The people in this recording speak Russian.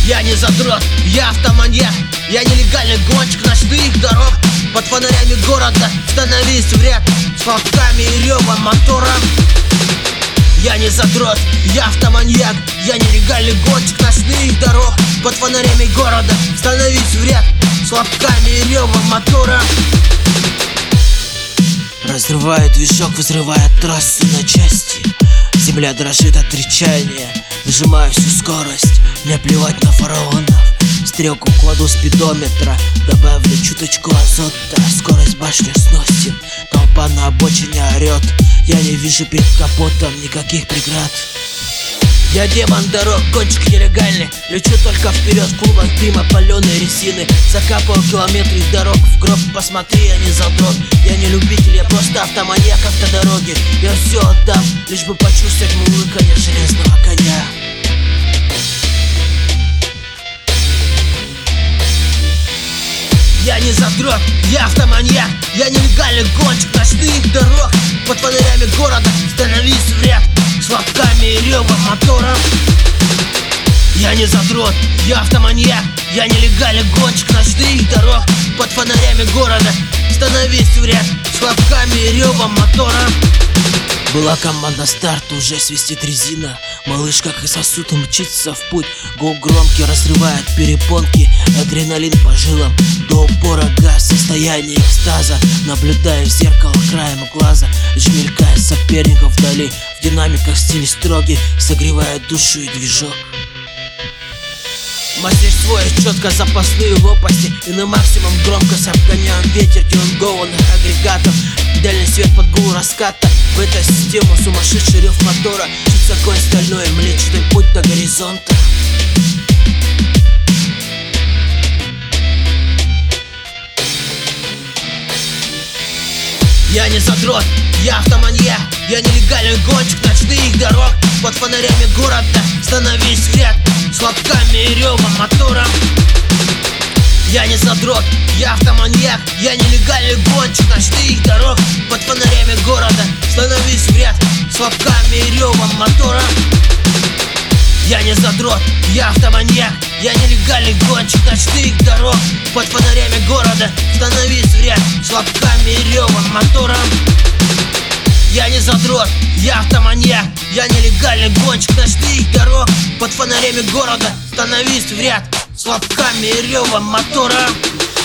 Я не задрот, я автоманьяк. Я нелегальный гонщик ночных дорог. Под фонарями города становись в ряд с хлопками и ревом мотора. Я не задрот, я автоманьяк. Я нелегальный гонщик ночных дорог. Под фонарями города становись в ряд с хлопками и ревом мотора. Разрываю движок, взрывая трассу на части. Земля дрожит от отчаяния. Выжимаю всю скорость, мне плевать на фараонов. Стрелку кладу спидометра, добавлю чуточку азота. Скорость башню сносит, толпа на обочине орет. Я не вижу перед капотом никаких преград. Я демон дорог, гонщик нелегальный. Лечу только вперед, в клубах дыма, паленой резины. Закапывал километры дорог в гроб. Посмотри, я не задрот. Я не любитель, я просто автоманьяк автодороги. Я все отдам, лишь бы почувствовать мурлыканье железного коня. Я не задрот, я автоманьяк. Я нелегальный гонщик ночных дорог. Под фонарями города становись в ряд с хлопками и ревом мотора. Я не задрот, я автоманьяк. Я нелегальный гонщик ночных дорог. Под фонарями города становись в ряд с хлопками и ревом мотора. Была команда старт, уже свистит резина. Малыш, как и сосуд, мчится в путь. Гул громкий разрывает перепонки. Адреналин по жилам, до упора газ, состояние экстаза. Наблюдая в зеркало краем глаза, лишь мелькая соперников вдали. В динамиках стиль строгий, согревает душу и движок. Мастерство и четко запасные лопасти. И на максимум громкость обгоняем ветер тюнингованных агрегатов. Дальний свет под гул раската. В эту систему сумасшедший рев мотора. Чуть огонь стальной, млечный путь до горизонта. Я не задрот, я автоманьяк. Я нелегальный гонщик ночных дорог. Под фонарями города становись в ряд с хлопками и ревом мотора. Я не задрот, я автоманьяк. Я нелегальный гонщик ночных дорог. Под фонарями города становись в ряд с хлопками и ревом мотора. Я не задрот, я автоманьяк. Я нелегальный гонщик ночных дорог. Под фонарями города становись в ряд с хлопками и ревом мотора. Я не задрот, я автоманьяк. Я нелегальный гонщик ночных дорог. Под фонарями города становись в ряд с хлопками и ревом мотора.